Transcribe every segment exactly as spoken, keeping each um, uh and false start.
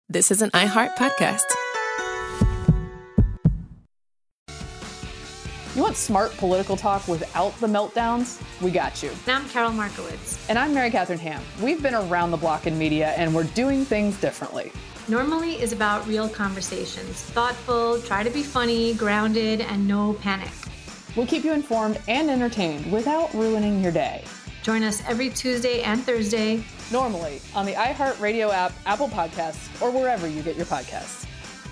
This is an iHeart podcast. You want smart political talk without the meltdowns? We got you. And I'm Carol Markowitz. And I'm Mary Catherine Ham. We've been around the block in media, and we're doing things differently. Normally is about real conversations. Thoughtful, try to be funny, grounded, and no panic. We'll keep you informed and entertained without ruining your day. Join us every Tuesday and Thursday. Normally on the iHeartRadio app, Apple Podcasts, or wherever you get your podcasts.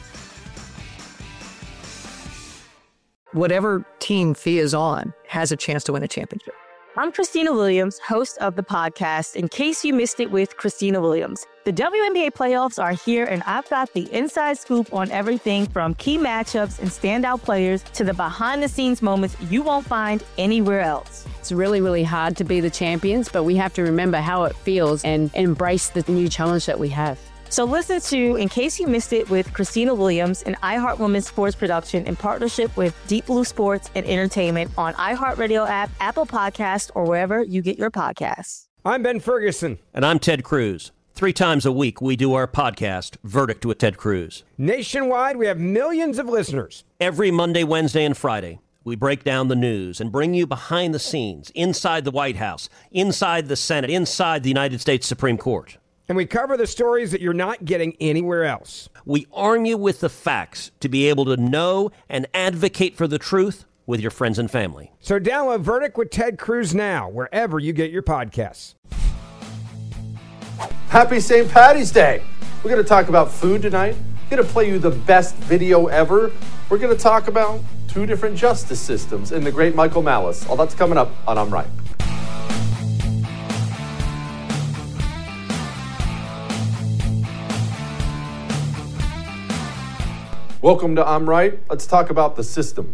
Whatever team Fee is on has a chance to win a championship. I'm Christina Williams, host of the podcast, In Case You Missed It with Christina Williams. The W N B A playoffs are here, and I've got the inside scoop on everything from key matchups and standout players to the behind-the-scenes moments you won't find anywhere else. It's really, really hard to be the champions, but we have to remember how it feels and embrace the new challenge that we have. So listen to In Case You Missed It with Christina Williams, an iHeart Women's Sports production in partnership with Deep Blue Sports and Entertainment on iHeartRadio app, Apple Podcasts, or wherever you get your podcasts. I'm Ben Ferguson. And I'm Ted Cruz. Three times a week, we do our podcast, Verdict with Ted Cruz. Nationwide, we have millions of listeners. Every Monday, Wednesday, and Friday, we break down the news and bring you behind the scenes, inside the White House, inside the Senate, inside the United States Supreme Court. And we cover the stories that you're not getting anywhere else. We arm you with the facts to be able to know and advocate for the truth with your friends and family. So download Verdict with Ted Cruz now, wherever you get your podcasts. Happy Saint Patty's Day. We're going to talk about food tonight. We're going to play you the best video ever. We're going to talk about two different justice systems and the great Michael Malice. All that's coming up on I'm Right. Welcome to I'm Right. Let's talk about the system.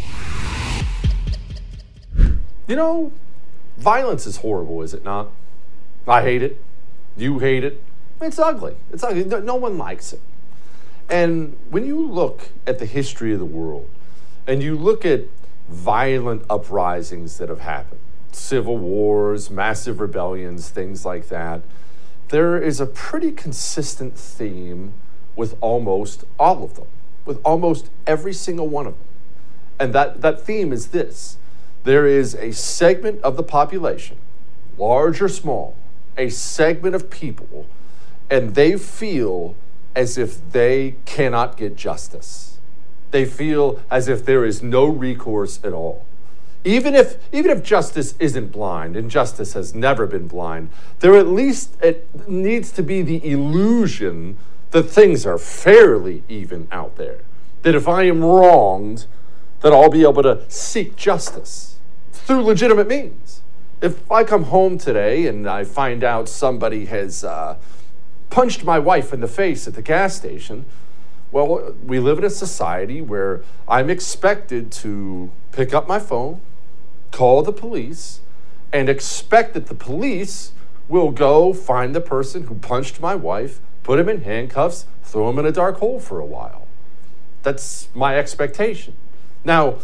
You know, violence is horrible, is it not? I hate it. You hate it. It's ugly. It's ugly. No one likes it. And when you look at the history of the world and you look at violent uprisings that have happened, civil wars, massive rebellions, things like that, there is a pretty consistent theme with almost all of them. With almost every single one of them. And that, that theme is this. There is a segment of the population, large or small, a segment of people, and they feel as if they cannot get justice. They feel as if there is no recourse at all. Even if, even if justice isn't blind, and justice has never been blind, there at least it needs to be the illusion that things are fairly even out there. That if I am wronged, that I'll be able to seek justice through legitimate means. If I come home today and I find out somebody has uh, punched my wife in the face at the gas station, well, we live in a society where I'm expected to pick up my phone, call the police, and expect that the police will go find the person who punched my wife, put him in handcuffs, throw him in a dark hole for a while. That's my expectation. Now,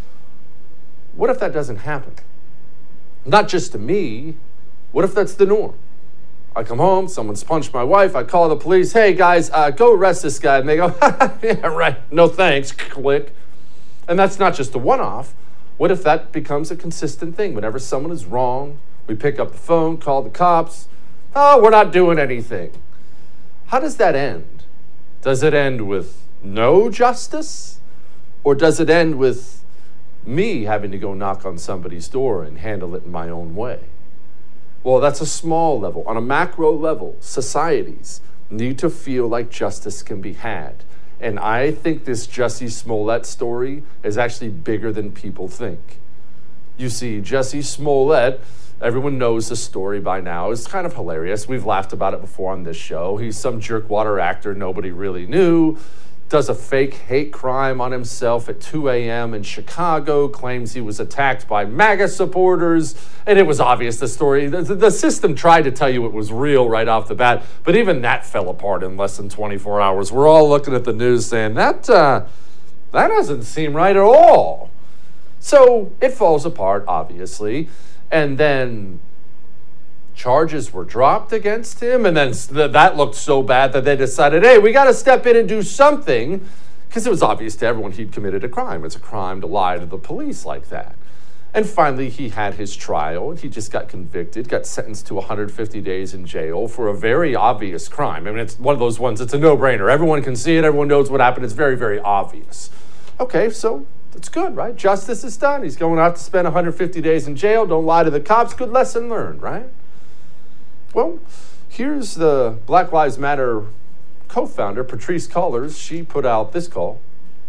what if that doesn't happen? Not just to me. What if that's the norm? I come home, someone's punched my wife, I call the police, hey guys, uh, go arrest this guy. And they go, yeah, right, no thanks, click. And that's not just a one-off. What if that becomes a consistent thing? Whenever someone is wrong, we pick up the phone, call the cops. Oh, we're not doing anything. How does that end? Does it end with no justice? Or does it end with me having to go knock on somebody's door and handle it in my own way? Well, that's a small level. On a macro level, societies need to feel like justice can be had. And I think this Jussie Smollett story is actually bigger than people think. You see, Jussie Smollett, everyone knows the story by now. It's kind of hilarious. We've laughed about it before on this show. He's some jerkwater actor nobody really knew, does a fake hate crime on himself at two a.m. in Chicago, claims he was attacked by MAGA supporters, and it was obvious the story. The, the system tried to tell you it was real right off the bat, but even that fell apart in less than twenty-four hours. We're all looking at the news saying, that, uh, that doesn't seem right at all. So it falls apart, obviously, and then charges were dropped against him, and then that looked so bad that they decided, hey, we got to step in and do something, because it was obvious to everyone he'd committed a crime. It's a crime to lie to the police like that. And finally, he had his trial, and he just got convicted, got sentenced to one hundred fifty days in jail for a very obvious crime. I mean, it's one of those ones, it's a no-brainer. Everyone can see it, everyone knows what happened, it's very, very obvious. Okay, so it's good, right? Justice is done. He's going out to spend one hundred fifty days in jail. Don't lie to the cops. Good lesson learned, right? Well, here's the Black Lives Matter co-founder, Patrisse Cullors. She put out this call.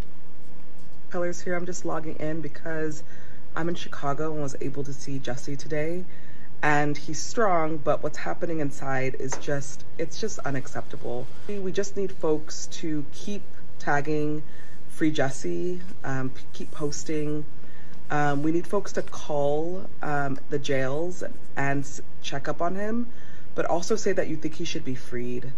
Cullors here. I'm just logging in because I'm in Chicago and was able to see Jesse today. And he's strong, but what's happening inside is just, it's just unacceptable. We just need folks to keep tagging Free Jesse, um, keep posting. Um, we need folks to call um, the jails and check up on him, but also say that you think he should be freed.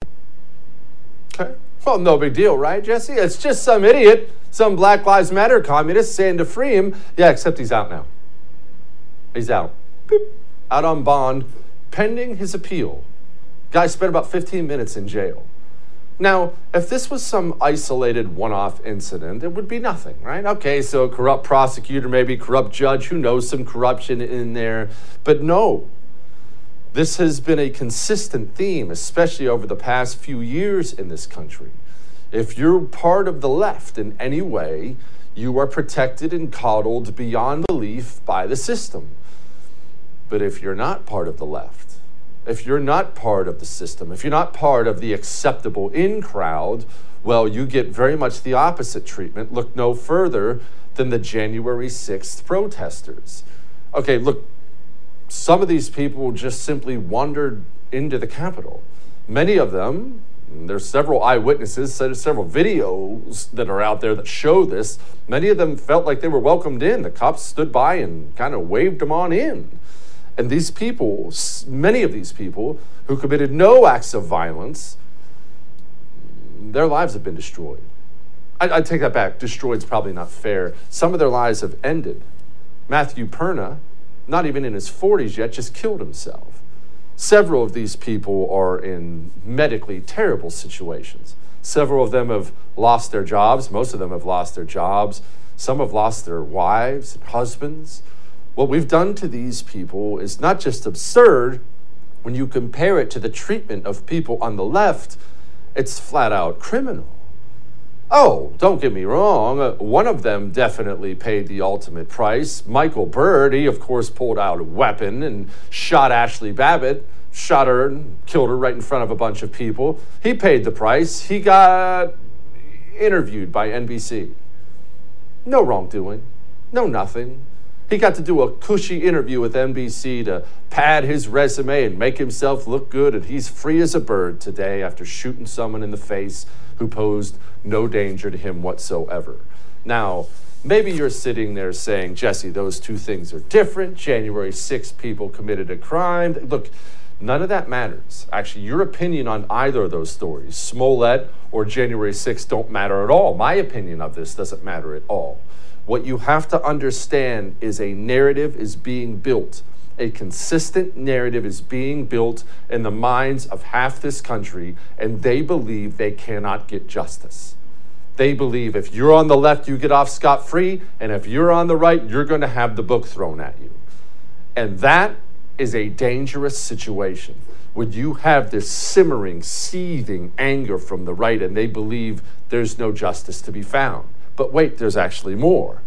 Okay. Well, no big deal, right, Jesse? It's just some idiot, some Black Lives Matter communist saying to free him. Yeah, except he's out now. He's out. Boop. Out on bond, pending his appeal. Guy spent about fifteen minutes in jail. Now, if this was some isolated one-off incident, it would be nothing, right? Okay, so a corrupt prosecutor, maybe corrupt judge, who knows, some corruption in there. But no, this has been a consistent theme, especially over the past few years in this country. If you're part of the left in any way, you are protected and coddled beyond belief by the system. But if you're not part of the left, if you're not part of the system, if you're not part of the acceptable in crowd, well, you get very much the opposite treatment. Look no further than the January sixth protesters. Okay, look, some of these people just simply wandered into the Capitol. Many of them, there's several eyewitnesses, there's several videos that are out there that show this. Many of them felt like they were welcomed in. The cops stood by and kind of waved them on in. And these people, many of these people who committed no acts of violence, their lives have been destroyed. I, I take that back. Destroyed is probably not fair. Some of their lives have ended. Matthew Perna, not even in his forties yet, just killed himself. Several of these people are in medically terrible situations. Several of them have lost their jobs. Most of them have lost their jobs. Some have lost their wives and husbands. What we've done to these people is not just absurd. When you compare it to the treatment of people on the left, it's flat out criminal. Oh, don't get me wrong. Uh, one of them definitely paid the ultimate price. Michael Byrd, he of course pulled out a weapon and shot Ashley Babbitt, shot her and killed her right in front of a bunch of people. He paid the price. He got interviewed by N B C. No wrongdoing, no nothing. He got to do a cushy interview with N B C to pad his resume and make himself look good, and he's free as a bird today after shooting someone in the face who posed no danger to him whatsoever. Now, maybe you're sitting there saying, Jesse, those two things are different. January sixth people committed a crime. Look, none of that matters. Actually, your opinion on either of those stories, Smollett or January sixth, don't matter at all. My opinion of this doesn't matter at all. What you have to understand is a narrative is being built. A consistent narrative is being built in the minds of half this country, and they believe they cannot get justice. They believe if you're on the left, you get off scot-free, and if you're on the right, you're going to have the book thrown at you. And that is a dangerous situation. When you have this simmering, seething anger from the right, and they believe there's no justice to be found. But wait, there's actually more.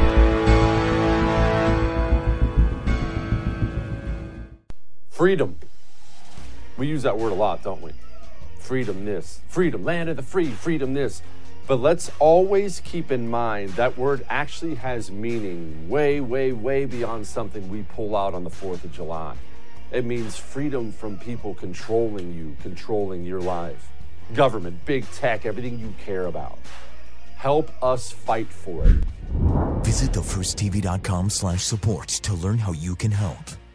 Freedom. We use that word a lot, don't we? Freedom this. Freedom, land of the free, freedom this. But let's always keep in mind that word actually has meaning way, way, way beyond something we pull out on the fourth of July. It means freedom from people controlling you, controlling your life. Government, big tech, everything you care about. Help us fight for it. Visit the first t v dot com slash support to learn how you can help.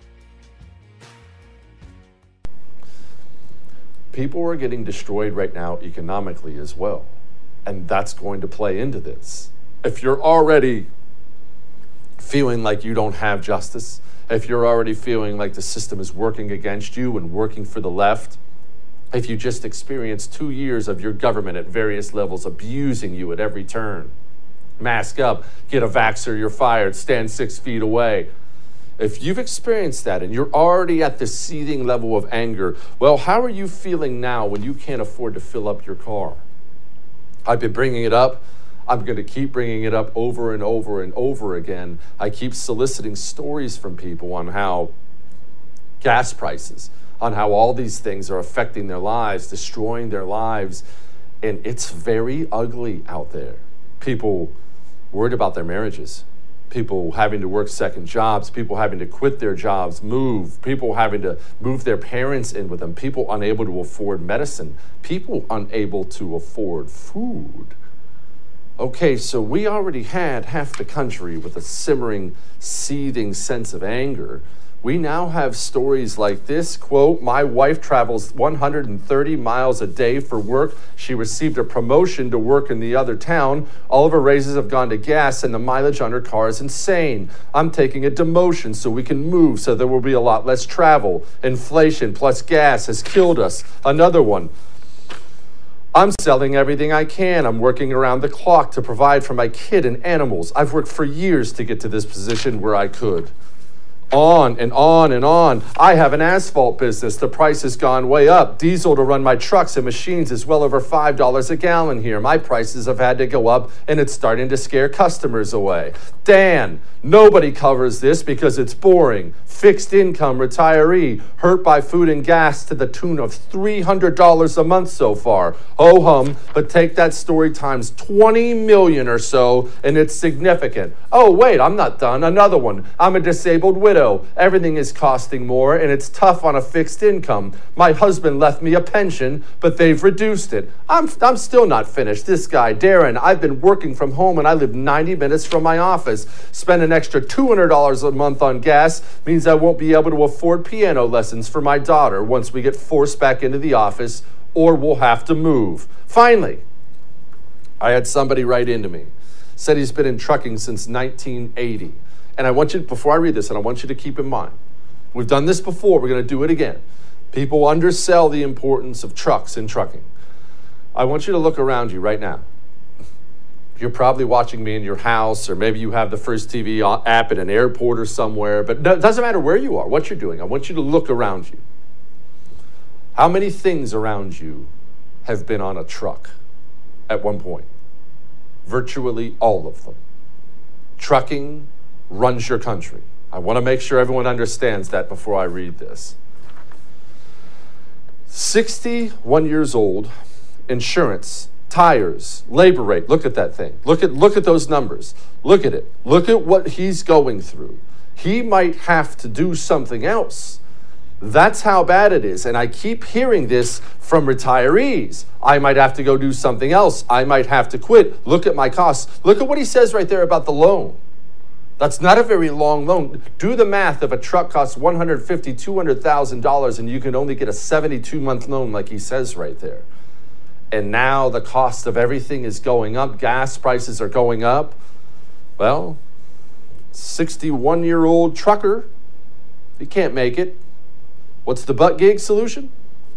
People are getting destroyed right now economically as well. And that's going to play into this. If you're already feeling like you don't have justice, if you're already feeling like the system is working against you and working for the left, if you just experienced two years of your government at various levels abusing you at every turn, mask up, get a vaxxer, you're fired, stand six feet away. If you've experienced that and you're already at the seething level of anger, well, how are you feeling now when you can't afford to fill up your car? I've been bringing it up. I'm going to keep bringing it up over and over and over again. I keep soliciting stories from people on how gas prices, on how all these things are affecting their lives, destroying their lives. And it's very ugly out there. People worried about their marriages, people having to work second jobs, people having to quit their jobs, move, people having to move their parents in with them, people unable to afford medicine, people unable to afford food. Okay, so we already had half the country with a simmering, seething sense of anger. We now have stories like this, quote, my wife travels one hundred thirty miles a day for work. She received a promotion to work in the other town. All of her raises have gone to gas and the mileage on her car is insane. I'm taking a demotion so we can move so there will be a lot less travel. Inflation plus gas has killed us. Another one. I'm selling everything I can. I'm working around the clock to provide for my kid and animals. I've worked for years to get to this position where I could. On and on and on. I have an asphalt business. The price has gone way up. Diesel to run my trucks and machines is well over five dollars a gallon here. My prices have had to go up, and it's starting to scare customers away. Dan, nobody covers this because it's boring. Fixed income retiree, hurt by food and gas to the tune of three hundred dollars a month so far. Ho hum, but take that story times twenty million or so, and it's significant. Oh, wait, I'm not done. Another one. I'm a disabled widow. Everything is costing more, and it's tough on a fixed income. My husband left me a pension, but they've reduced it. I'm, I'm still not finished. This guy, Darren, I've been working from home, and I live ninety minutes from my office. Spend an extra two hundred dollars a month on gas means I won't be able to afford piano lessons for my daughter once we get forced back into the office, or we'll have to move. Finally, I had somebody write into me, said he's been in trucking since nineteen eighty. And I want you, before I read this, and I want you to keep in mind, we've done this before, we're going to do it again. People undersell the importance of trucks in trucking. I want you to look around you right now. You're probably watching me in your house, or maybe you have the First T V app at an airport or somewhere, but it doesn't matter where you are, what you're doing. I want you to look around you. How many things around you have been on a truck at one point? Virtually all of them. Trucking runs your country. I want to make sure everyone understands that before I read this. sixty-one years old, insurance, tires, labor rate. Look at that thing. Look at look at those numbers. Look at it. Look at what he's going through. He might have to do something else. That's how bad it is. And I keep hearing this from retirees. I might have to go do something else. I might have to quit. Look at my costs. Look at what he says right there about the loan. That's not a very long loan. Do the math. If a truck costs one hundred fifty thousand dollars, two hundred thousand dollars, and you can only get a seventy-two month loan like he says right there. And now the cost of everything is going up. Gas prices are going up. Well, sixty-one-year-old trucker, he can't make it. What's the butt gig solution?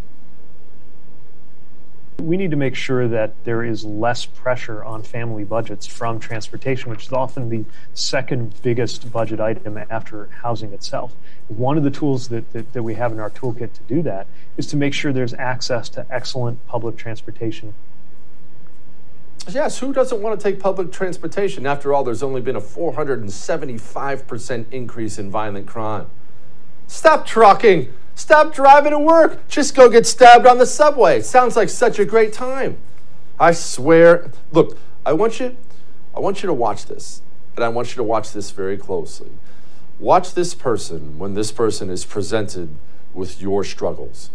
We need to make sure that there is less pressure on family budgets from transportation, which is often the second biggest budget item after housing itself. One of the tools that, that, that we have in our toolkit to do that is to make sure there's access to excellent public transportation. Yes, who doesn't want to take public transportation? After all, there's only been a four hundred seventy-five percent increase in violent crime. Stop trucking. Stop driving to work. Just go get stabbed on the subway. Sounds like such a great time. I swear. Look, I want you, I want you to watch this, and I want you to watch this very closely. Watch this person when this person is presented with your struggles.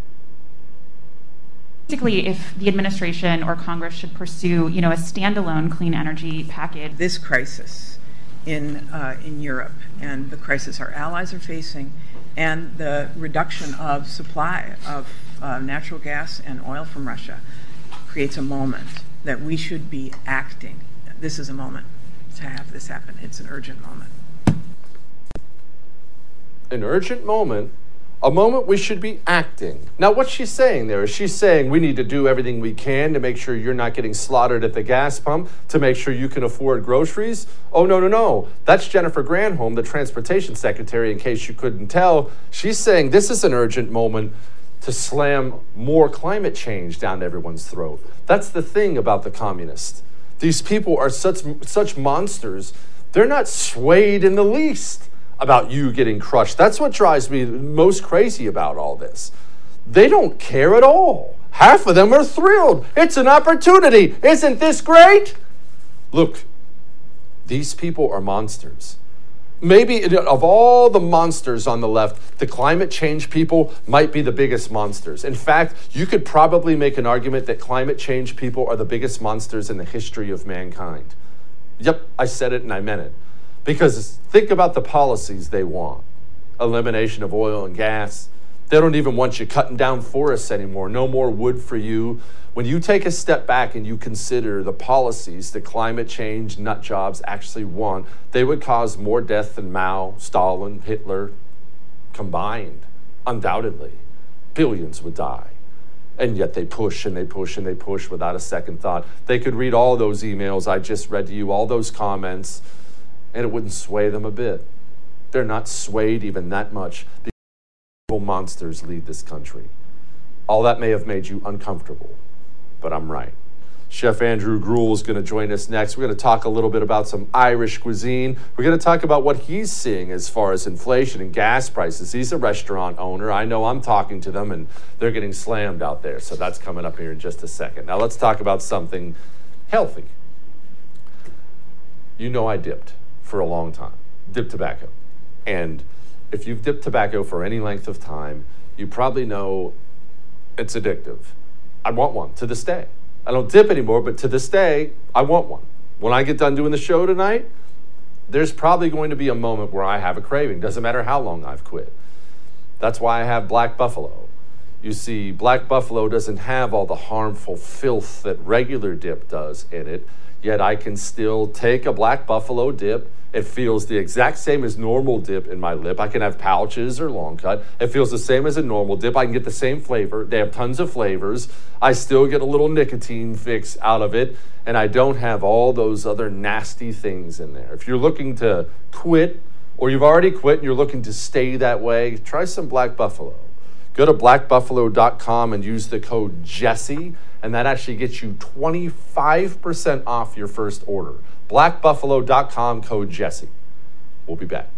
Basically, if the administration or Congress should pursue, you know, a standalone clean energy package. This crisis in uh, in Europe and the crisis our allies are facing, and the reduction of supply of uh, natural gas and oil from Russia creates a moment that we should be acting. This is a moment. to have this happen. It's an urgent moment. An urgent moment, a moment we should be acting. Now, what's she saying there? Is she saying we need to do everything we can to make sure you're not getting slaughtered at the gas pump, to make sure you can afford groceries? Oh, no, no, no. That's Jennifer Granholm, the transportation secretary, in case you couldn't tell. She's saying this is an urgent moment to slam more climate change down everyone's throat. That's the thing about the communists. These people are such, such monsters. They're not swayed in the least about you getting crushed. That's what drives me most crazy about all this. They don't care at all. Half of them are thrilled. It's an opportunity. Isn't this great? Look, these people are monsters. Maybe of all the monsters on the left, the climate change people might be the biggest monsters. In fact, you could probably make an argument that climate change people are the biggest monsters in the history of mankind. Yep, I said it and I meant it. Because think about the policies they want. Elimination of oil and gas. They don't even want you cutting down forests anymore. No more wood for you. When you take a step back and you consider the policies that climate change nut jobs actually want, they would cause more death than Mao, Stalin, Hitler combined, undoubtedly. Billions would die. And yet they push and they push and they push without a second thought. They could read all those emails I just read to you, all those comments, and it wouldn't sway them a bit. They're not swayed even that much because evil monsters lead this country. All that may have made you uncomfortable, but I'm right. Chef Andrew Gruel is going to join us next. We're going to talk a little bit about some Irish cuisine. We're going to talk about what he's seeing as far as inflation and gas prices. He's a restaurant owner. I know I'm talking to them, and they're getting slammed out there. So that's coming up here in just a second. Now let's talk about something healthy. You know I dipped for a long time, dipped tobacco. And if you've dipped tobacco for any length of time, you probably know it's addictive. I want one to this day. I don't dip anymore, but to this day, I want one. When I get done doing the show tonight, there's probably going to be a moment where I have a craving. Doesn't matter how long I've quit. That's why I have Black Buffalo. You see, Black Buffalo doesn't have all the harmful filth that regular dip does in it, yet I can still take a Black Buffalo dip. It feels the exact same as normal dip in my lip. I can have pouches or long cut. It feels the same as a normal dip. I can get the same flavor. They have tons of flavors. I still get a little nicotine fix out of it, and I don't have all those other nasty things in there. If you're looking to quit, or you've already quit and you're looking to stay that way, try some Black Buffalo. Go to black buffalo dot com and use the code Jesse, and that actually gets you twenty-five percent off your first order. black buffalo dot com, code Jesse. We'll be back.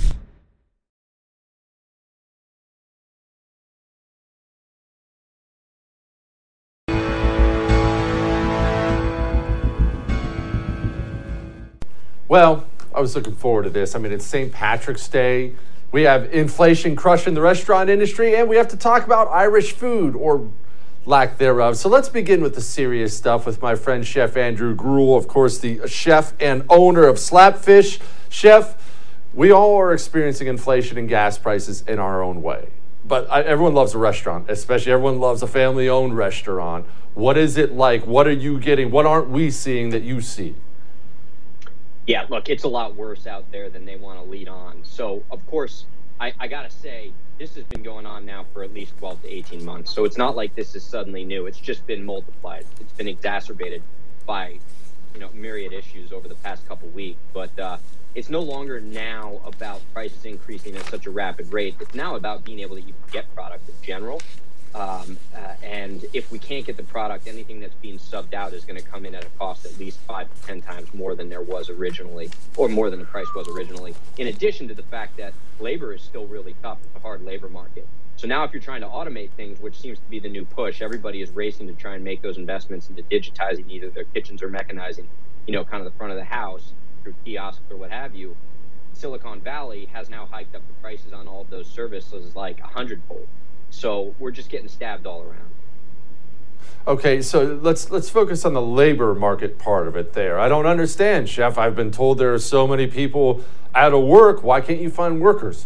Well, I was looking forward to this. I mean, it's Saint Patrick's Day. We have inflation crushing the restaurant industry, and we have to talk about Irish food, or lack thereof. So let's begin with the serious stuff with my friend Chef Andrew Gruel, of course, the chef and owner of Slapfish. Chef, we all are experiencing inflation and gas prices in our own way. But I, everyone loves a restaurant, especially everyone loves a family-owned restaurant. What is it like? What are you getting? What aren't we seeing that you see? Yeah, look, it's a lot worse out there than they want to lead on. So, of course, I, I got to say, this has been going on now for at least twelve to eighteen months. So it's not like this is suddenly new. It's just been multiplied. It's been exacerbated by, you know, myriad issues over the past couple weeks. But uh, it's no longer now about prices increasing at such a rapid rate. It's now about being able to even get product in general. Um, uh, and if we can't get the product, anything that's being subbed out is going to come in at a cost at least five to ten times more than there was originally, or more than the price was originally. In addition to the fact that labor is still really tough. It's a hard labor market. So now if you're trying to automate things, which seems to be the new push, everybody is racing to try and make those investments into digitizing either their kitchens or mechanizing, you know, kind of the front of the house through kiosks or what have you. Silicon Valley has now hiked up the prices on all of those services like a hundredfold. So we're just getting stabbed all around. Okay, so let's let's focus on the labor market part of it there. I don't understand, Chef. I've been told there are so many people out of work. Why can't you find workers?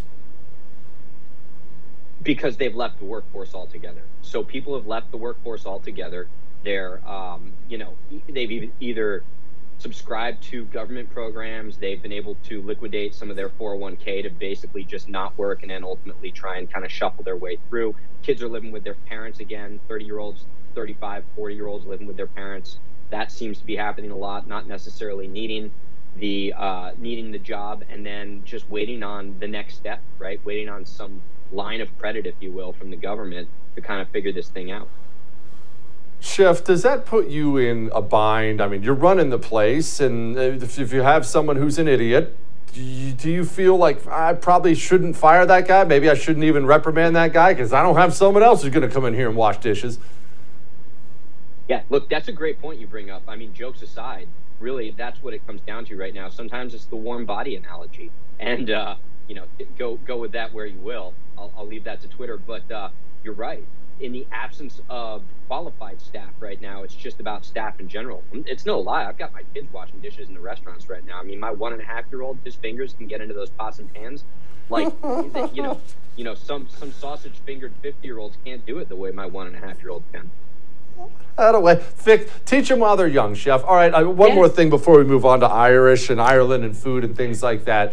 Because they've left the workforce altogether. So people have left the workforce altogether. They're, um, you know, they've either subscribe to government programs. They've been able to liquidate some of their four oh one k to basically just not work and then ultimately try and kind of shuffle their way through. Kids are living with their parents again, thirty-year-olds, thirty-five, forty-year-olds living with their parents. That seems to be happening a lot, not necessarily needing the uh, needing the job and then just waiting on the next step, right? Waiting on some line of credit, if you will, from the government to kind of figure this thing out. Chef, does that put you in a bind? I mean, you're running the place, and if, if you have someone who's an idiot, do you, do you feel like I probably shouldn't fire that guy? Maybe I shouldn't even reprimand that guy because I don't have someone else who's going to come in here and wash dishes. Yeah, look, that's a great point you bring up. I mean, jokes aside, really, that's what it comes down to right now. Sometimes it's the warm body analogy, and uh, you know, go go with that where you will. I'll, I'll leave that to Twitter, but uh, you're right. In the absence of qualified staff right now, it's just about staff in general. It's no lie. I've got my kids washing dishes in the restaurants right now. I mean, my one and a half year old, his fingers can get into those pots and pans. Like, you know, you know, some some sausage fingered fifty year olds can't do it the way my one and a half year old can. Out of way. Vic, teach them while they're young, Chef. All right, uh, one yes. more thing before we move on to Irish and Ireland and food and things like that.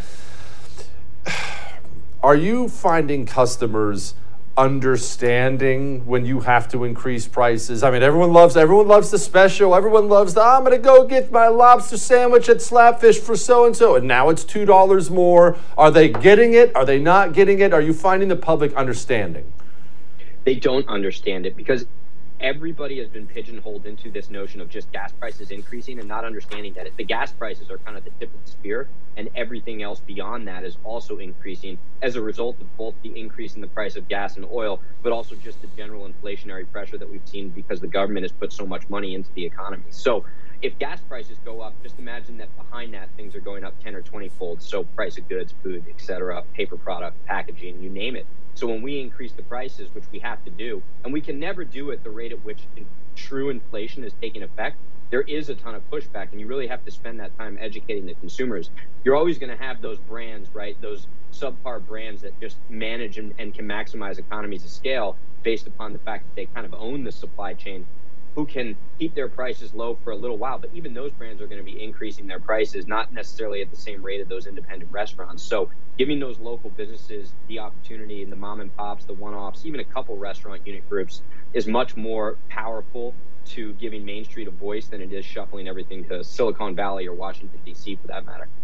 Are you finding customers understanding when you have to increase prices? I mean, everyone loves everyone loves the special. Everyone loves the, I'm going to go get my lobster sandwich at Slapfish for so-and-so, and now it's two dollars more. Are they getting it? Are they not getting it? Are you finding the public understanding? They don't understand it because everybody has been pigeonholed into this notion of just gas prices increasing and not understanding that the gas prices are kind of the tip of the spear, and everything else beyond that is also increasing as a result of both the increase in the price of gas and oil, but also just the general inflationary pressure that we've seen because the government has put so much money into the economy. So if gas prices go up, just imagine that behind that things are going up ten or twenty fold. So price of goods, food, et cetera, paper product, packaging, you name it. So when we increase the prices, which we have to do, and we can never do it the rate at which in true inflation is taking effect, there is a ton of pushback, and you really have to spend that time educating the consumers. You're always going to have those brands, right, those subpar brands that just manage and, and can maximize economies of scale based upon the fact that they kind of own the supply chain, who can keep their prices low for a little while. But even those brands are going to be increasing their prices, not necessarily at the same rate of those independent restaurants. So giving those local businesses the opportunity, and the mom and pops, the one-offs, even a couple restaurant unit groups, is much more powerful to giving Main Street a voice than it is shuffling everything to Silicon Valley or Washington, D C for that matter.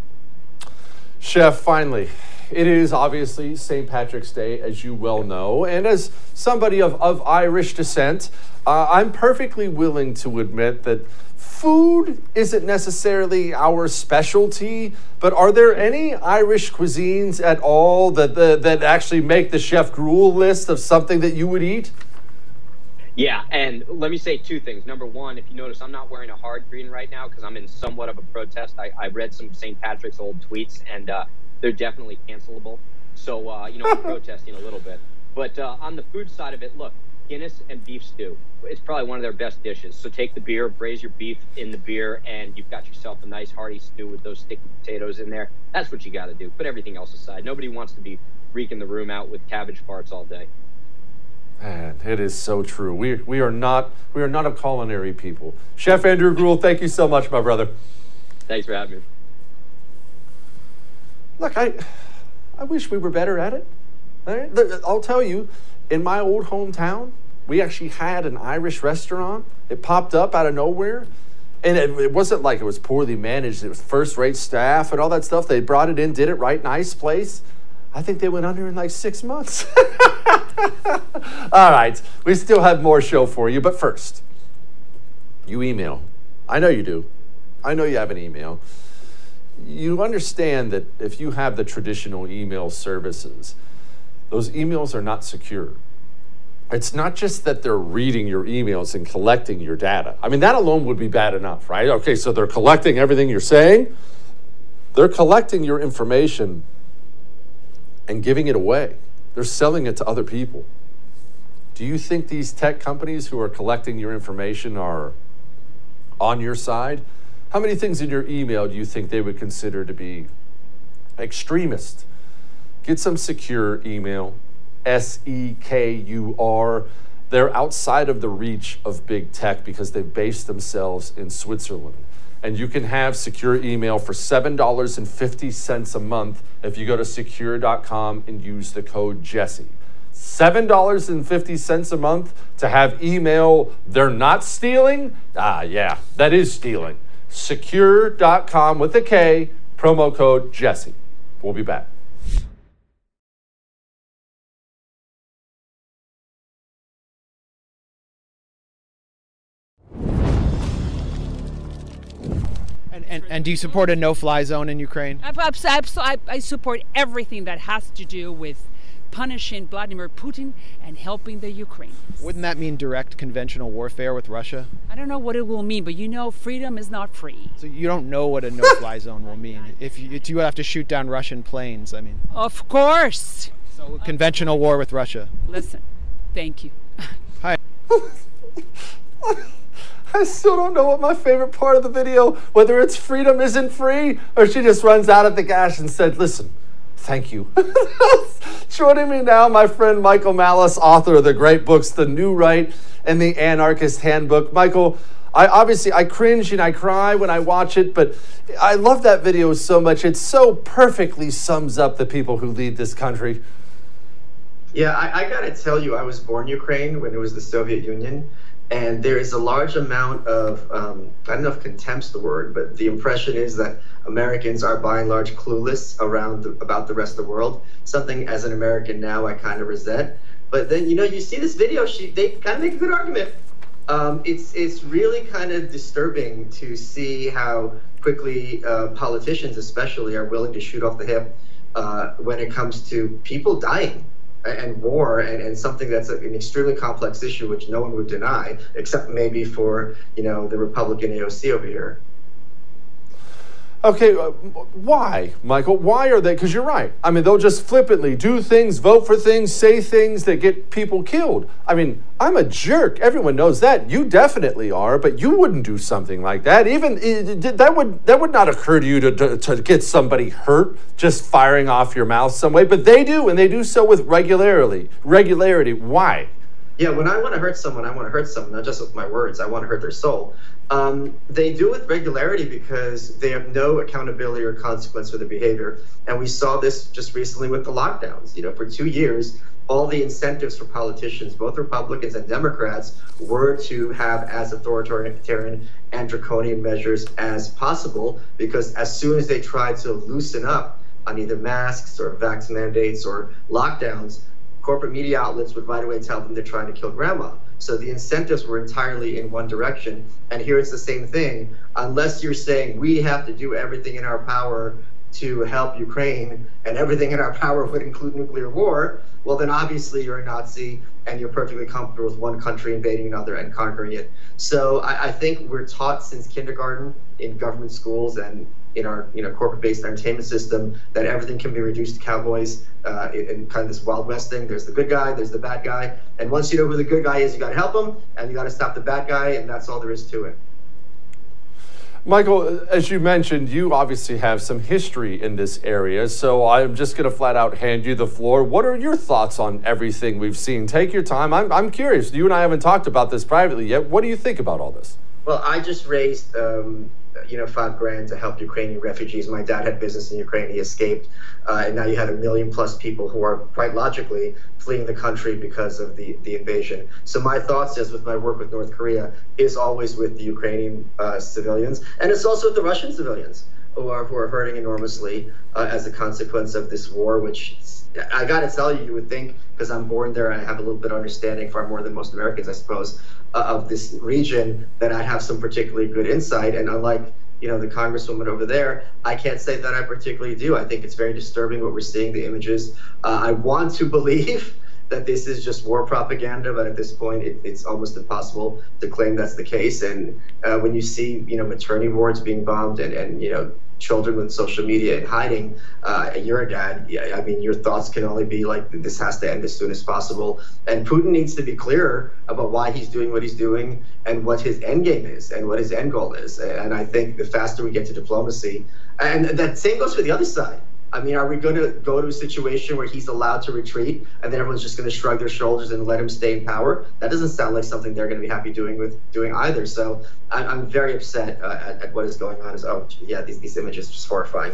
Chef, finally, it is obviously Saint Patrick's Day, as you well know, and as somebody of, of Irish descent, uh, I'm perfectly willing to admit that food isn't necessarily our specialty, but are there any Irish cuisines at all that, that, that actually make the Chef Gruel list of something that you would eat? Yeah, and let me say two things. Number one, if you notice, I'm not wearing a hard green right now because I'm in somewhat of a protest. I, I read some Saint Patrick's old tweets, and uh, they're definitely cancelable. So, uh, you know, I'm protesting a little bit. But uh, on the food side of it, look, Guinness and beef stew, it's probably one of their best dishes. So take the beer, braise your beef in the beer, and you've got yourself a nice hearty stew with those sticky potatoes in there. That's what you got to do. Put everything else aside. Nobody wants to be reeking the room out with cabbage farts all day. Man, it is so true. We we are not we are not a culinary people. Chef Andrew Gruel, thank you so much, my brother. Thanks for having me. Look, I I wish we were better at it. All right? I'll tell you, in my old hometown, we actually had an Irish restaurant. It popped up out of nowhere. And it, it wasn't like it was poorly managed. It was first-rate staff and all that stuff. They brought it in, did it right, nice place. I think they went under in like six months. All right, we still have more show for you, but first, you email. I know you do. I know you have an email. You understand that if you have the traditional email services, those emails are not secure. It's not just that they're reading your emails and collecting your data. I mean, that alone would be bad enough, right? Okay, so they're collecting everything you're saying. They're collecting your information and giving it away. They're selling it to other people. Do you think these tech companies who are collecting your information are on your side? How many things in your email do you think they would consider to be extremist? Get some secure email, S E K U R. They're outside of the reach of big tech because they've based themselves in Switzerland. and you can have secure email for seven dollars and fifty cents a month if you go to secure dot com and use the code Jesse. seven dollars and fifty cents a month to have email they're not stealing? Ah, yeah, that is stealing. secure dot com with a K, promo code Jesse. We'll be back. And, and, and do you support a no-fly zone in Ukraine? I, I, I support everything that has to do with punishing Vladimir Putin and helping the Ukrainians. Wouldn't that mean direct conventional warfare with Russia? I don't know what it will mean, but you know freedom is not free. So you don't know what a no-fly zone will mean. If you, if you have to shoot down Russian planes, I mean. Of course. So conventional war with Russia. Listen, thank you. Hi. I still don't know what my favorite part of the video, whether it's freedom isn't free, or she just runs out at the gash and said, listen, thank you. Joining me now, my friend Michael Malice, author of the great books, The New Right and The Anarchist Handbook. Michael, I obviously, I cringe and I cry when I watch it, but I love that video so much. It so perfectly sums up the people who lead this country. Yeah, I, I gotta tell you, I was born in Ukraine when it was the Soviet Union. And there is a large amount of, um, I don't know if contempt's the word, but the impression is that Americans are by and large clueless around the, about the rest of the world. Something as an American now I kind of resent. But then, you know, you see this video, she, they kind of make a good argument. Um, it's, it's really kind of disturbing to see how quickly uh, politicians especially are willing to shoot off the hip uh, when it comes to people dying. And war, and, and something that's an extremely complex issue, which no one would deny, except maybe for, you know, the Republican A O C over here. Okay, uh, why, Michael? Why are they? Because you're right. I mean, they'll just flippantly do things, vote for things, say things that get people killed. I mean, I'm a jerk. Everyone knows that. You definitely are, but you wouldn't do something like that. Even that would that would not occur to you to, to, to get somebody hurt just firing off your mouth some way. But they do, and they do so with regularity. Regularity. Why? Yeah, when I want to hurt someone, I want to hurt someone, not just with my words. I want to hurt their soul. Um, they do it with regularity because they have no accountability or consequence for their behavior. And we saw this just recently with the lockdowns. You know, for two years, all the incentives for politicians, both Republicans and Democrats, were to have as authoritarian and draconian measures as possible, because as soon as they tried to loosen up on either masks or vax mandates or lockdowns, corporate media outlets would right away tell them they're trying to kill grandma. So the incentives were entirely in one direction. And here it's the same thing. Unless you're saying we have to do everything in our power to help Ukraine, and everything in our power would include nuclear war, well, then obviously you're a Nazi and you're perfectly comfortable with one country invading another and conquering it. So I, I think we're taught since kindergarten in government schools and in our you know corporate-based entertainment system that everything can be reduced to cowboys uh, in kind of this Wild West thing. There's the good guy, there's the bad guy, and once you know who the good guy is, you got to help him, and you got to stop the bad guy, and that's all there is to it. Michael, as you mentioned, you obviously have some history in this area, so I'm just going to flat out hand you the floor. What are your thoughts on everything we've seen? Take your time. I'm, I'm curious. You and I haven't talked about this privately yet. What do you think about all this? Well, I just raised, um, you know, five grand to help Ukrainian refugees. My dad had business in Ukraine. He escaped. Uh, and now you had a million plus people who are quite logically fleeing the country because of the, the invasion. So my thoughts, as with my work with North Korea, is always with the Ukrainian uh, civilians. And it's also with the Russian civilians who are, who are hurting enormously uh, as a consequence of this war, which I got to tell you, you would think, because I'm born there, I have a little bit of understanding, far more than most Americans, I suppose, uh, of this region, that I have some particularly good insight. And unlike, you know, the congresswoman over there, I can't say that I particularly do. I think it's very disturbing what we're seeing, the images. Uh, I want to believe that this is just war propaganda, but at this point, it, it's almost impossible to claim that's the case. And uh, when you see, you know, maternity wards being bombed and, and you know, children with social media and hiding, uh, you're a dad. Yeah, I mean, your thoughts can only be like, this has to end as soon as possible. And Putin needs to be clearer about why he's doing what he's doing and what his end game is and what his end goal is. And I think the faster we get to diplomacy, and that same goes for the other side. I mean, are we going to go to a situation where he's allowed to retreat and then everyone's just going to shrug their shoulders and let him stay in power? That doesn't sound like something they're going to be happy doing with doing either. So I'm, I'm very upset uh, at, at what is going on. Is oh yeah, these these images are just horrifying.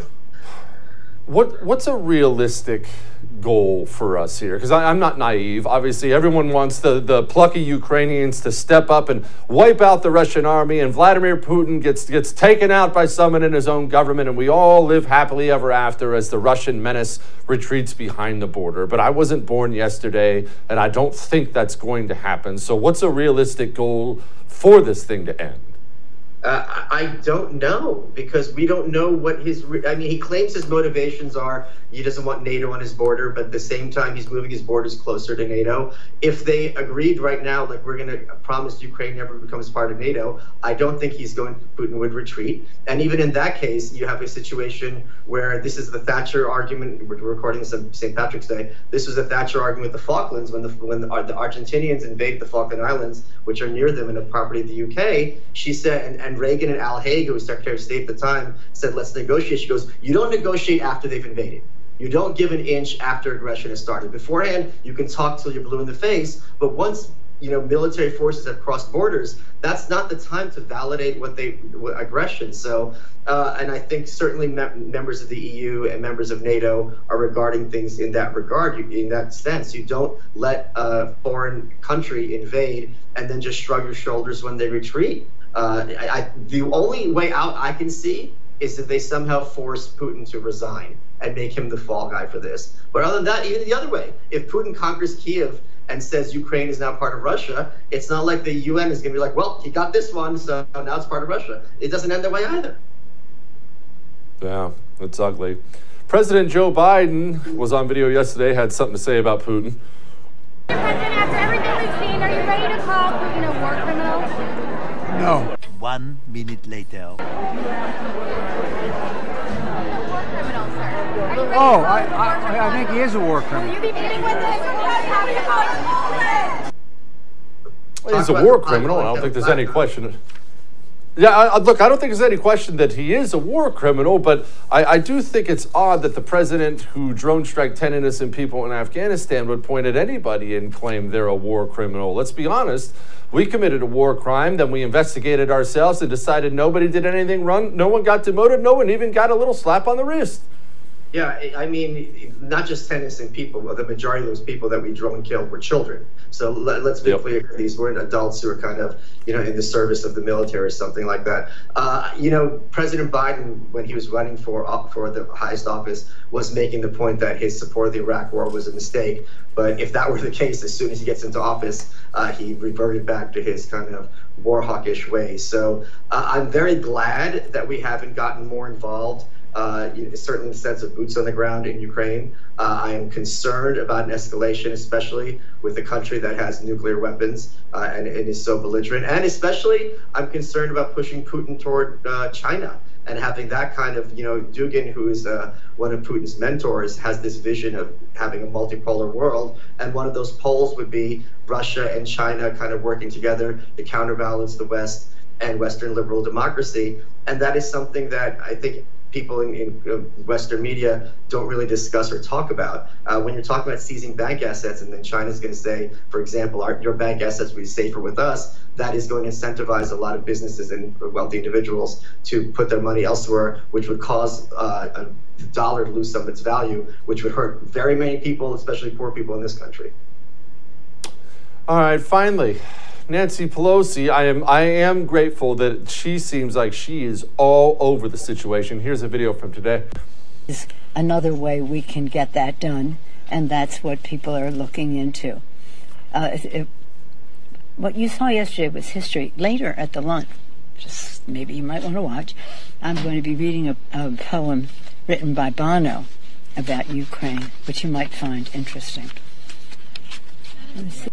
What what's a realistic goal for us here? Because I'm not naive. Obviously, everyone wants the, the plucky Ukrainians to step up and wipe out the Russian army, and Vladimir Putin gets gets taken out by someone in his own government, and we all live happily ever after as the Russian menace retreats behind the border. But I wasn't born yesterday, and I don't think that's going to happen. So what's a realistic goal for this thing to end? Uh, I don't know, because we don't know what his, I mean, he claims his motivations are he doesn't want NATO on his border, but at the same time, he's moving his borders closer to NATO. If they agreed right now, like we're going to promise Ukraine never becomes part of NATO, I don't think he's going, Putin would retreat. And even in that case, you have a situation where this is the Thatcher argument. We're recording this on Saint Patrick's Day. This was a Thatcher argument with the Falklands when the when the, the Argentinians invaded the Falkland Islands, which are near them and a property of the U K. She said, and, and Reagan and Al Haig, who was Secretary of State at the time, said, let's negotiate. She goes, you don't negotiate after they've invaded. You don't give an inch after aggression has started. Beforehand, you can talk till you're blue in the face, but once you know military forces have crossed borders, that's not the time to validate what they what aggression. So, uh, and I think certainly me- members of the E U and members of NATO are regarding things in that regard. You, in that sense, you don't let a foreign country invade and then just shrug your shoulders when they retreat. Uh, I, I, the only way out I can see is if they somehow force Putin to resign and make him the fall guy for this. But other than that, even the other way, if Putin conquers Kiev and says Ukraine is now part of Russia, it's not like the U N is going to be like, well, he got this one, so now it's part of Russia. It doesn't end that way either. Yeah, it's ugly. President Joe Biden was on video yesterday, had something to say about Putin. President, after everything we've seen, are you ready to call Putin a war criminal? No. One minute later. Oh, I, I, I think he is a war criminal. Will you be meeting with him? He's a war criminal. I don't think there's any question. Yeah, I, look, I don't think there's any question that he is a war criminal, but I, I do think it's odd that the president who drone strike ten innocent people in Afghanistan would point at anybody and claim they're a war criminal. Let's be honest. We committed a war crime, then we investigated ourselves and decided nobody did anything wrong. No one got demoted. No one even got a little slap on the wrist. Yeah, I mean, not just ten innocent people, but the majority of those people that we drone killed were children. So let, let's be yep. clear, these weren't adults who were kind of, you know, in the service of the military or something like that. Uh, you know, President Biden, when he was running for for the highest office, was making the point that his support of the Iraq war was a mistake. But if that were the case, as soon as he gets into office, uh, he reverted back to his kind of war hawkish ways. So uh, I'm very glad that we haven't gotten more involved. Uh, you know, certainly a sense of boots on the ground in Ukraine. Uh, I am concerned about an escalation, especially with a country that has nuclear weapons uh, and, and is so belligerent. And especially, I'm concerned about pushing Putin toward uh, China and having that kind of, you know, Dugin, who is uh, one of Putin's mentors, has this vision of having a multipolar world. And one of those poles would be Russia and China kind of working together to counterbalance the West and Western liberal democracy. And that is something that I think people in, in uh, Western media don't really discuss or talk about. Uh, when you're talking about seizing bank assets, and then China's going to say, for example, our, your bank assets will be safer with us, that is going to incentivize a lot of businesses and wealthy individuals to put their money elsewhere, which would cause uh, a dollar to lose some of its value, which would hurt very many people, especially poor people in this country. All right, finally. Nancy Pelosi, I am I am grateful that she seems like she is all over the situation. Here's a video from today. Is another way we can get that done, and that's what people are looking into. Uh, it, what you saw yesterday was history. Later at the lunch, just maybe you might want to watch, I'm going to be reading a, a poem written by Bono about Ukraine, which you might find interesting. Let's see.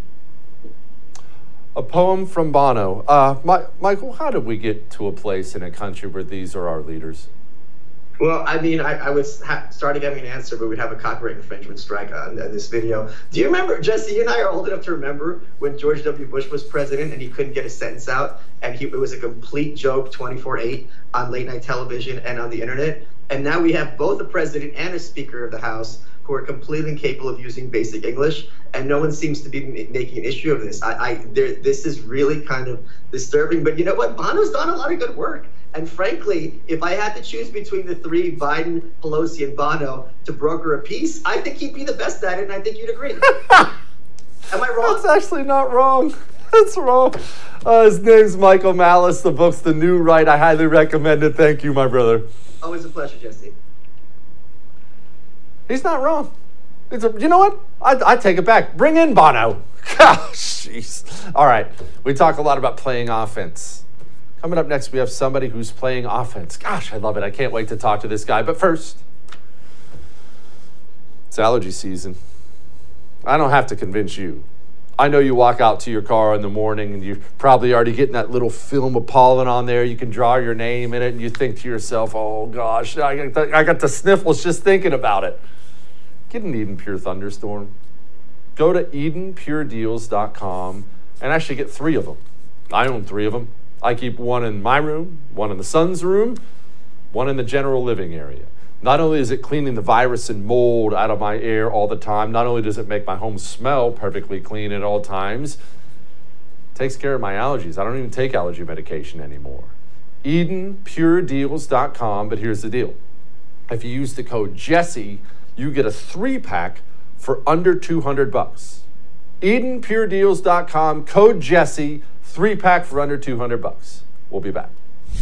A poem from Bono. Uh, My, Michael, how did we get to a place in a country where these are our leaders? Well, I mean, I, I was ha- starting having an answer, but we'd have a copyright infringement strike on, on this video. Do you remember, Jesse, you and I are old enough to remember when George W. Bush was president and he couldn't get a sentence out, and he, it was a complete joke twenty-four eight on late night television and on the internet. And now we have both a president and a speaker of the House who are completely incapable of using basic English, and no one seems to be m- making an issue of this. I, I there, this is really kind of disturbing. But you know what? Bono's done a lot of good work. And frankly, if I had to choose between the three, Biden, Pelosi, and Bono, to broker a peace, I think he'd be the best at it, and I think you'd agree. Am I wrong? That's actually not wrong. That's wrong. Uh, his name's Michael Malice. The book's The New Right. I highly recommend it. Thank you, my brother. Always a pleasure, Jesse. He's not wrong. It's a, you know what? I, I take it back. Bring in Bono. Gosh, jeez. All right. We talk a lot about playing offense. Coming up next, we have somebody who's playing offense. Gosh, I love it. I can't wait to talk to this guy. But first, it's allergy season. I don't have to convince you. I know you walk out to your car in the morning and you're probably already getting that little film of pollen on there. You can draw your name in it and you think to yourself, oh gosh, I got the, I got the sniffles just thinking about it. Get an Eden Pure Thunderstorm. Go to Eden Pure Deals dot com and actually get three of them. I own three of them. I keep one in my room, one in the son's room, one in the general living area. Not only is it cleaning the virus and mold out of my air all the time, not only does it make my home smell perfectly clean at all times, it takes care of my allergies. I don't even take allergy medication anymore. Eden Pure Deals dot com, but here's the deal. If you use the code Jesse, you get a three-pack for under two hundred bucks. Eden Pure Deals dot com, code Jesse, three-pack for under two hundred bucks. We'll be back.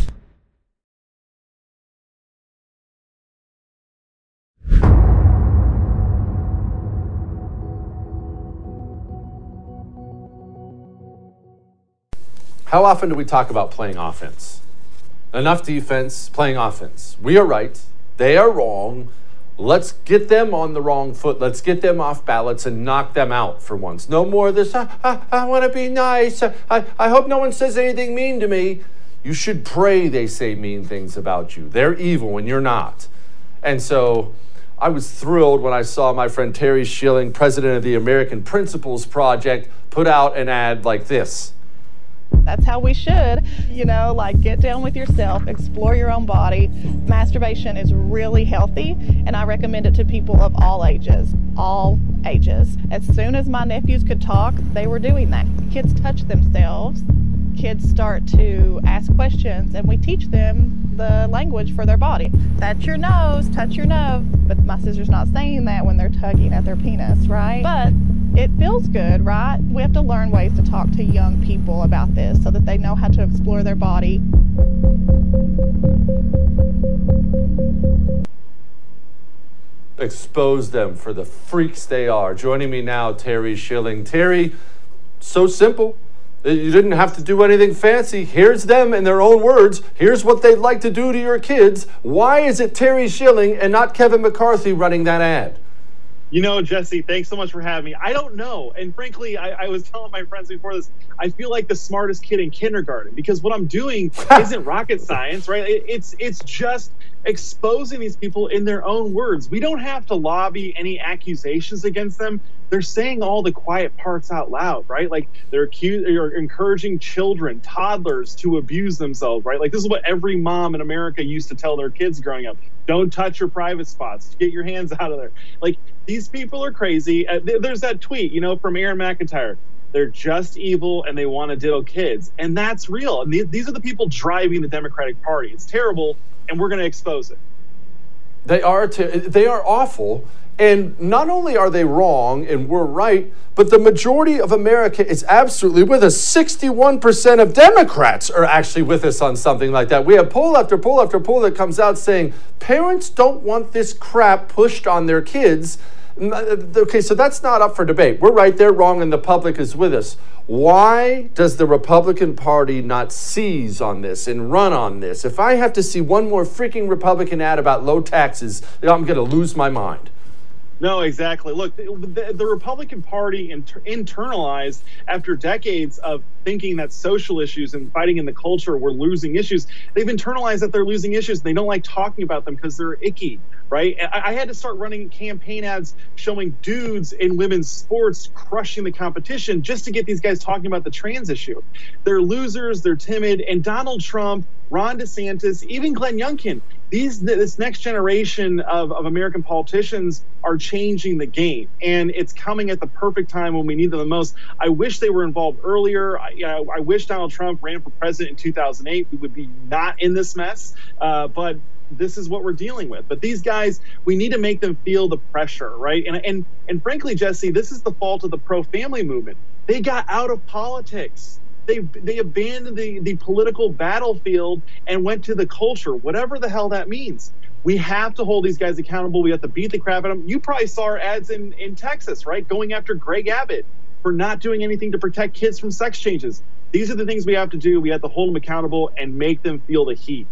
How often do we talk about playing offense? Enough defense, playing offense. We are right. They are wrong. Let's get them on the wrong foot. Let's get them off balance and knock them out for once. No more of this, I, I, I want to be nice. I, I hope no one says anything mean to me. You should pray they say mean things about you. They're evil and you're not. And so I was thrilled when I saw my friend Terry Schilling, president of the American Principles Project, put out an ad like this. That's how we should, you know, like get down with yourself, explore your own body. Masturbation is really healthy, and I recommend it to people of all ages, all ages. As soon as my nephews could talk, they were doing that. Kids touch themselves. Kids start to ask questions, and we teach them the language for their body. Touch your nose, touch your nose. But my sister's not saying that when they're tugging at their penis, right? But it feels good, right? We have to learn ways to talk to young people about this so that they know how to explore their body. Expose them for the freaks they are. Joining me now, Terry Schilling. Terry, so simple. You didn't have to do anything fancy. Here's them in their own words. Here's what they'd like to do to your kids. Why is it Terry Schilling and not Kevin McCarthy running that ad? You know, Jesse, thanks so much for having me. I don't know. And frankly, I, I was telling my friends before this, I feel like the smartest kid in kindergarten because what I'm doing isn't rocket science, right? It, it's it's just exposing these people in their own words. We don't have to lobby any accusations against them. They're saying all the quiet parts out loud, right? Like they're, accused, they're encouraging children, toddlers to abuse themselves, right? Like this is what every mom in America used to tell their kids growing up. Don't touch your private spots. Get your hands out of there. Like these people are crazy. Uh, th- there's that tweet, you know, from Aaron McIntyre. They're just evil and they want to diddle kids. And that's real. And th- these are the people driving the Democratic Party. It's terrible, and we're going to expose it. They are ter- they are awful. And not only are they wrong and we're right, but the majority of America is absolutely with us. sixty-one percent of Democrats are actually with us on something like that. We have poll after poll after poll that comes out saying parents don't want this crap pushed on their kids. Okay, so that's not up for debate. We're right, they're wrong, and the public is with us. Why does the Republican Party not seize on this and run on this? If I have to see one more freaking Republican ad about low taxes, I'm going to lose my mind. No, exactly. Look, the, the Republican Party inter- internalized after decades of thinking that social issues and fighting in the culture were losing issues. They've internalized that they're losing issues. They don't like talking about them because they're icky, right? I, I had to start running campaign ads showing dudes in women's sports crushing the competition just to get these guys talking about the trans issue. They're losers, they're timid, and Donald Trump, Ron DeSantis, even Glenn Youngkin, these this next generation of, of American politicians are changing the game, and it's coming at the perfect time when we need them the most. I wish they were involved earlier. I, you know, I wish Donald Trump ran for president in two thousand eight. We would be not in this mess, uh, but this is what we're dealing with. But these guys, we need to make them feel the pressure, right? And and and frankly, Jesse, this is the fault of the pro-family movement. They got out of politics. They they abandoned the, the political battlefield and went to the culture, whatever the hell that means. We have to hold these guys accountable. We have to beat the crap out of them. You probably saw our ads in, in Texas, right? Going after Greg Abbott for not doing anything to protect kids from sex changes. These are the things we have to do. We have to hold them accountable and make them feel the heat.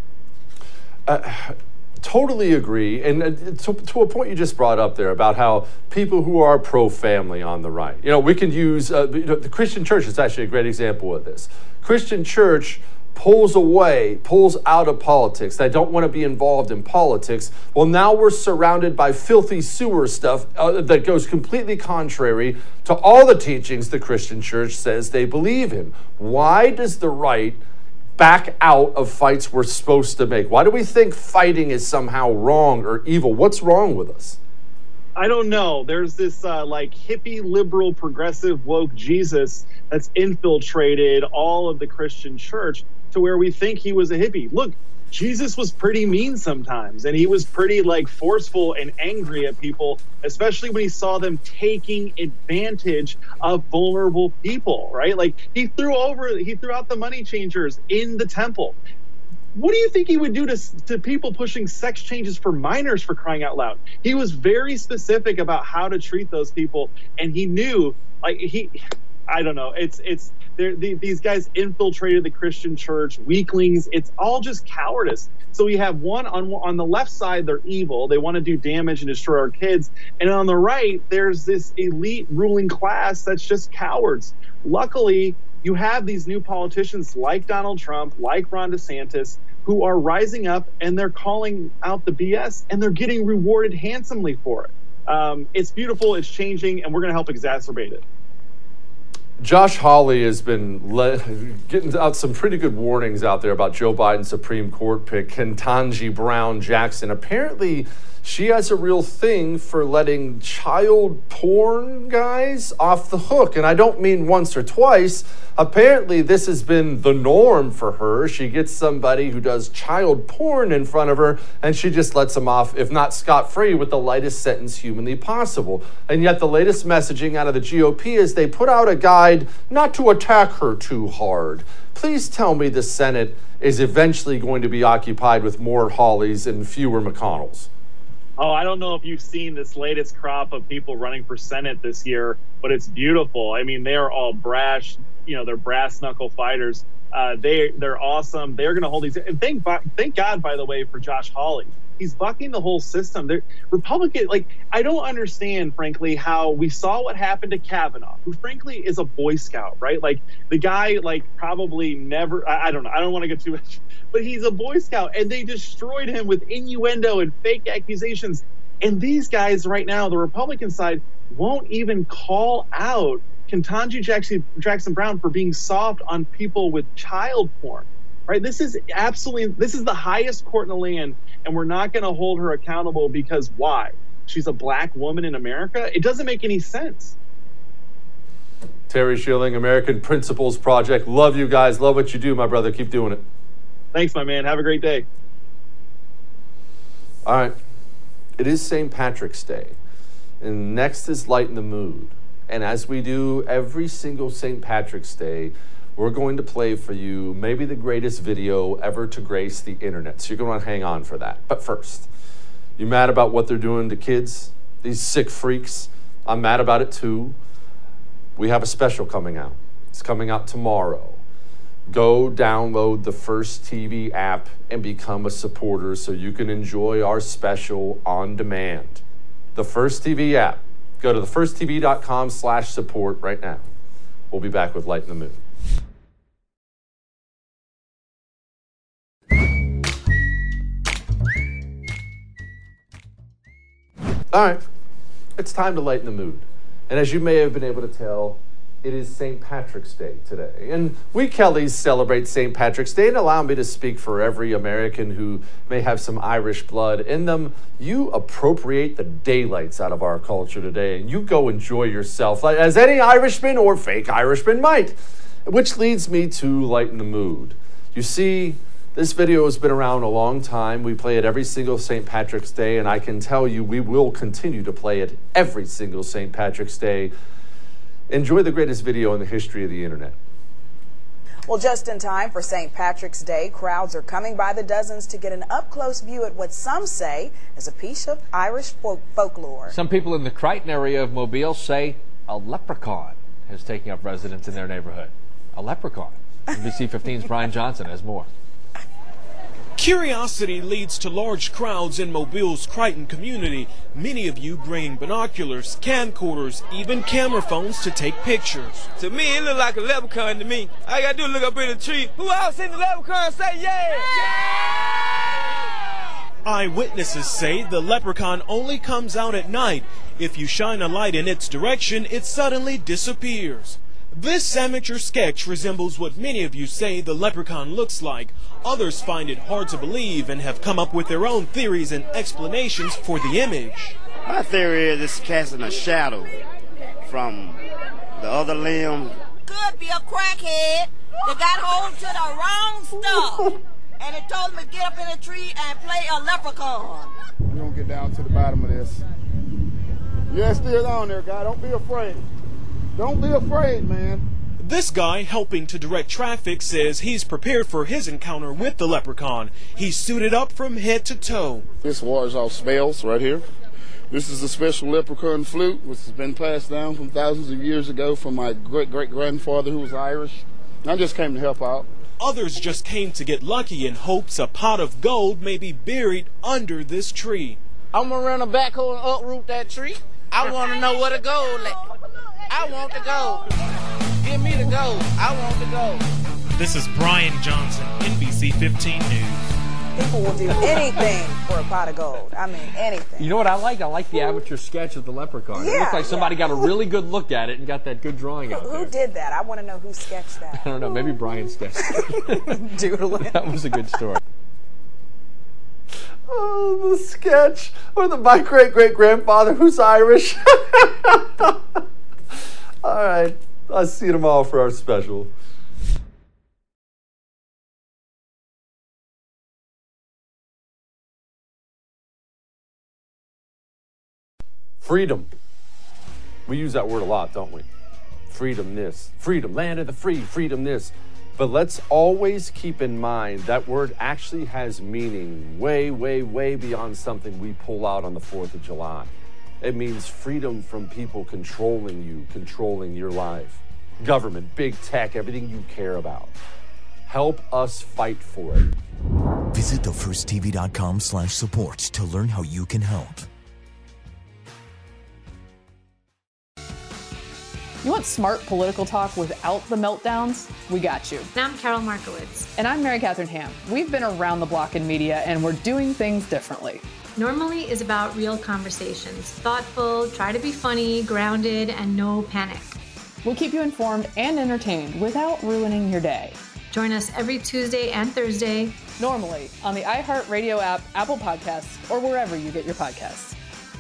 Uh, totally agree. And uh, to, to a point you just brought up there about how people who are pro-family on the right, you know, we can use, uh, you know, the Christian church is actually a great example of this. Christian church pulls away, pulls out of politics. They don't want to be involved in politics. Well, now we're surrounded by filthy sewer stuff uh, that goes completely contrary to all the teachings the Christian church says they believe in. Why does the right back out of fights we're supposed to make? Why do we think fighting is somehow wrong or evil? What's wrong with us? I don't know. There's this uh, like hippie, liberal, progressive, woke Jesus that's infiltrated all of the Christian church to where we think he was a hippie. Look, Jesus was pretty mean sometimes, and he was pretty like forceful and angry at people, especially when he saw them taking advantage of vulnerable people, right? Like he threw over, he threw out the money changers in the temple. What do you think he would do to, to people pushing sex changes for minors, for crying out loud? He was very specific about how to treat those people, and he knew, like he, I don't know, it's it's the, these guys infiltrated the Christian church, weaklings. It's all just cowardice. So we have one on on the left side, they're evil. They want to do damage and destroy our kids, and on the right, there's this elite ruling class that's just cowards. Luckily, you have these new politicians like Donald Trump, like Ron DeSantis, who are rising up and they're calling out the B S and they're getting rewarded handsomely for it. Um, it's beautiful, it's changing, and we're going to help exacerbate it. Josh Hawley has been le- getting out some pretty good warnings out there about Joe Biden's Supreme Court pick, Ketanji Brown Jackson. Apparently, she has a real thing for letting child porn guys off the hook. And I don't mean once or twice. Apparently, this has been the norm for her. She gets somebody who does child porn in front of her, and she just lets them off, if not scot-free, with the lightest sentence humanly possible. And yet the latest messaging out of the G O P is they put out a guide not to attack her too hard. Please tell me the Senate is eventually going to be occupied with more Hawleys and fewer McConnells. Oh, I don't know if you've seen this latest crop of people running for Senate this year, but it's beautiful. I mean, they are all brash, you know, they're brass knuckle fighters. Uh, they, they're awesome. They're going to hold these. And thank, thank God, by the way, for Josh Hawley. He's bucking the whole system. They're, Republican, like, I don't understand, frankly, how we saw what happened to Kavanaugh, who, frankly, is a Boy Scout, right? Like, the guy, like, probably never, I, I don't know, I don't want to get too much, but he's a Boy Scout, and they destroyed him with innuendo and fake accusations. And these guys right now, the Republican side, won't even call out Ketanji Jackson, Jackson Brown for being soft on people with child porn, right? This is absolutely, this is the highest court in the land, and we're not going to hold her accountable because why? She's a black woman in America? It doesn't make any sense. Terry Schilling, American Principles Project. Love you guys. Love what you do, my brother. Keep doing it. Thanks, my man. Have a great day. All right. It is Saint Patrick's Day, and next is Lighten the Mood. And as we do every single Saint Patrick's Day, we're going to play for you maybe the greatest video ever to grace the internet. So you're going to want to hang on for that. But first, you mad about what they're doing to kids? These sick freaks? I'm mad about it too. We have a special coming out. It's coming out tomorrow. Go download the First T V app and become a supporter so you can enjoy our special on demand. The First T V app. Go to the first t v dot com slash support right now. We'll be back with Lighten the Mood. All right, it's time to lighten the mood. And as you may have been able to tell, it is Saint Patrick's Day today. And we Kellys celebrate Saint Patrick's Day, and allow me to speak for every American who may have some Irish blood in them. You appropriate the daylights out of our culture today, and you go enjoy yourself, as any Irishman or fake Irishman might. Which leads me to lighten the mood. You see, this video has been around a long time. We play it every single Saint Patrick's Day, and I can tell you we will continue to play it every single Saint Patrick's Day. Enjoy the greatest video in the history of the internet. Well, just in time for Saint Patrick's Day, crowds are coming by the dozens to get an up-close view at what some say is a piece of Irish folk folklore. Some people in the Crichton area of Mobile say a leprechaun is taking up residence in their neighborhood. A leprechaun. N B C fifteen's Brian Johnson has more. Curiosity leads to large crowds in Mobile's Crichton community, many of you bringing binoculars, camcorders, even camera phones to take pictures. To me, it look like a leprechaun to me. All I gotta do is look up in the tree. Who else seen the leprechaun? Say yeah! Yeah! Eyewitnesses say the leprechaun only comes out at night. If you shine a light in its direction, it suddenly disappears. This amateur sketch resembles what many of you say the leprechaun looks like. Others find it hard to believe and have come up with their own theories and explanations for the image. My theory is it's casting a shadow from the other limb. Could be a crackhead that got hold to the wrong stuff and it told him to get up in a tree and play a leprechaun. We're going to get down to the bottom of this. Yeah, it's still on there, guy. Don't be afraid. Don't be afraid, man. This guy helping to direct traffic says he's prepared for his encounter with the leprechaun. He's suited up from head to toe. This wars off spells right here. This is a special leprechaun flute, which has been passed down from thousands of years ago from my great-great-grandfather who was Irish. I just came to help out. Others just came to get lucky in hopes a pot of gold may be buried under this tree. I'm going to run a backhoe and uproot that tree. I want to know where the gold is. I want the gold. Give me the gold. I want the gold. This is Brian Johnson, N B C fifteen News. People will do anything for a pot of gold. I mean, anything. You know what I like? I like the amateur sketch of the leprechaun. Yeah, it looks like somebody yeah. got a really good look at it and got that good drawing out Who, there. who did that? I want to know who sketched that. I don't know. Maybe Brian sketched it. Doodling. That was a good story. Oh, the sketch. Or the my great-great-grandfather who's Irish. All right. I'll see you tomorrow for our special. Freedom. We use that word a lot, don't we? Freedom this. Freedom. Land of the free. Freedom this. But let's always keep in mind that word actually has meaning way, way, way beyond something we pull out on the fourth of July. It means freedom from people controlling you, controlling your life. Government, big tech, everything you care about. Help us fight for it. Visit the first T V dot com slash support to learn how you can help. You want smart political talk without the meltdowns? We got you. I'm Carol Markowitz. And I'm Mary Catherine Ham. We've been around the block in media, and we're doing things differently. Normally is about real conversations. Thoughtful, try to be funny, grounded, and no panic. We'll keep you informed and entertained without ruining your day. Join us every Tuesday and Thursday. Normally on the iHeartRadio app, Apple Podcasts, or wherever you get your podcasts.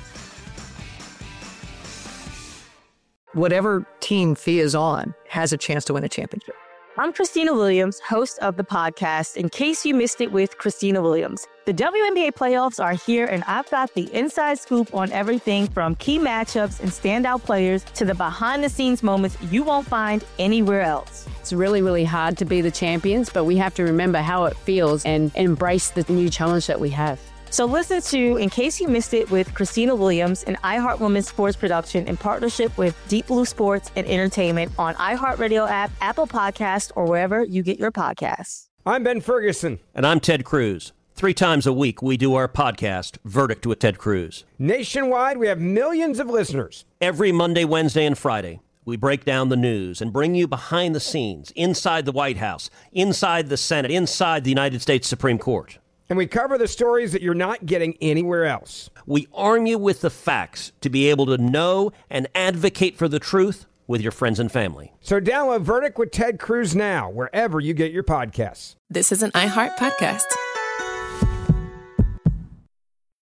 Whatever team Fee is on has a chance to win a championship. I'm Christina Williams, host of the podcast, In Case You Missed It with Christina Williams. The W N B A playoffs are here, and I've got the inside scoop on everything from key matchups and standout players to the behind-the-scenes moments you won't find anywhere else. It's really, really hard to be the champions, but we have to remember how it feels and embrace the new challenge that we have. So listen to In Case You Missed It with Christina Williams, an iHeart Women's Sports production in partnership with Deep Blue Sports and Entertainment on iHeartRadio app, Apple Podcasts, or wherever you get your podcasts. I'm Ben Ferguson. And I'm Ted Cruz. Three times a week, we do our podcast, Verdict with Ted Cruz. Nationwide, we have millions of listeners. Every Monday, Wednesday, and Friday, we break down the news and bring you behind the scenes, inside the White House, inside the Senate, inside the United States Supreme Court. And we cover the stories that you're not getting anywhere else. We arm you with the facts to be able to know and advocate for the truth with your friends and family. So download Verdict with Ted Cruz now, wherever you get your podcasts. This is an iHeart podcast.